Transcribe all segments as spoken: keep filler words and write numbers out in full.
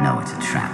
No, it's a trap.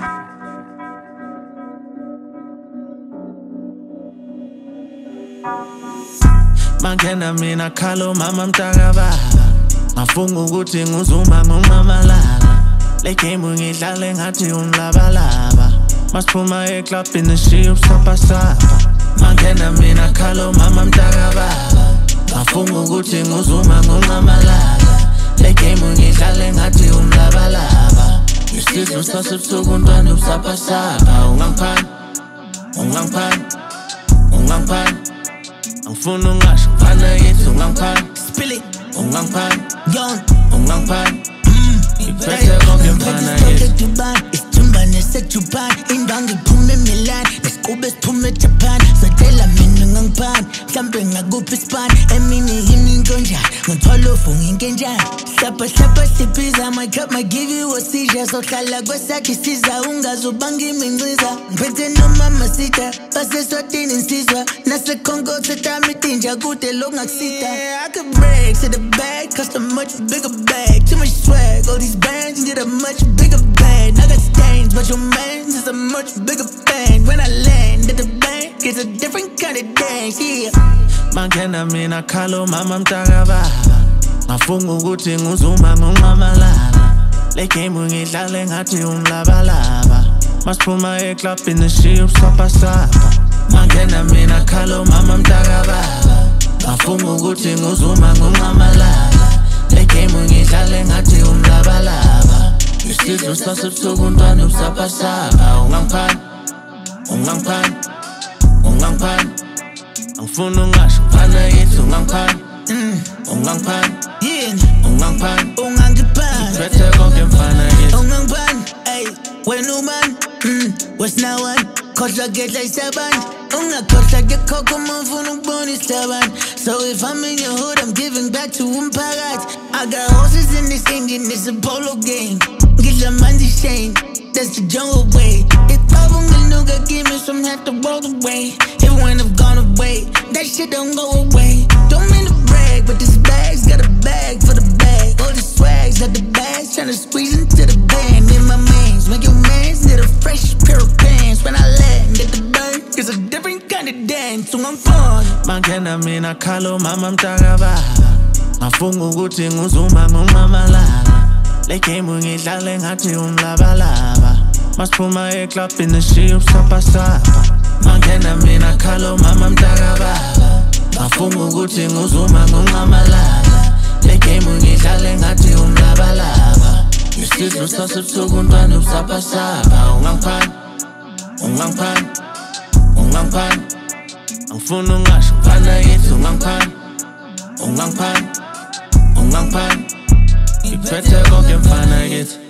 Mangena mina khalo mama mtaka baba ngafunga ukuthi nguzuma ngomamalala le game ngidlale ngathi umlabalaba masiphuma eclubini nishiya usapha sapha mangena mina khalo mama mtaka baba ngafunga ukuthi nguzuma ngomamalala le game ngidlale ngathi umlabalaba isizwe sasebusuku ntwana usapha sapha ungangiphani ungangiphani ungangiphani angifuna ungasho mfana yethu ungangiphani Spill it, ungangiphani young, ungangiphani iphethe konke mfana yethu isithumba nesejubani indwangu iphume eMilan nesiqube siphume eJapan sotela mina ungangiphani mhlambe ngakuphi ispan emini yini into njani ngithwala ufunga inkenjani hlapha hlapha siphiza my cup might give you a seizure sohlala kwesakhe siza ungazubanga iminciza ngiphethe nomama sita baseswatini insizwa nasekhongo setami tinja kude lo ngakusita I could break to the bag cost a much bigger bag too much swag all these bands need a much bigger band I got stains but your man's is a much bigger band when I land at the bank it's a different kind of dance yeah mangena mina khalo mama mtaka baba ngafunga ukuthi nguzuma ngomamalala le game ngidlale ngathi umlabalaba masiphuma eclubini nishiya usapha sapha mangena mina khalo mama mtaka baba ngafunga ukuthi nguzuma ngomamalala le game ngidlale ngathi umlabalaba isizwe sasebusuku ntwana usapha sapha ungangiphani ungangiphani ungangiphani angifuna ungasho mfana yethu ungangiphani ungangiphani ungangiphani ungangiphani iphethe konke mfana yethu ungangiphani ey wena uman what's now one khohlwa ngedla isabani ungakhohlwa ngekhokho uma ufuna ukubona isabani so if I'm in your hood I'm giving back to umphakathi I got horses in this engine it's a polo game ngidla manje shame that's the jungle way if Nunca give me some have to roll away even when I've gone away that shit don't go away don't mean to brag but this bag's got a bag for the bag all the swags got the bags tryna squeeze into the band in my mans make your mans need a fresh pair of pants when I land at the bank it's a different kind of dance so I'm fun mangena mina khalo mama mtaka baba ngafunga ukuthi nguzuma ngomamalala le game ngidlale ngathi umlabalaba masiphuma eclubini nishiya usapha sapha mangena mina khalo mama mtaka baba ngafunga ukuthi nguzuma ngomamalala le game ngidlale ngathi umlabalaba isizwe sasebusuku ntwana usapha sapha ungangiphani ungangiphani ungangiphani angifuna ungasho mfana yethu ungangiphani ungangiphani ungangiphani iphethe konke mfana yethu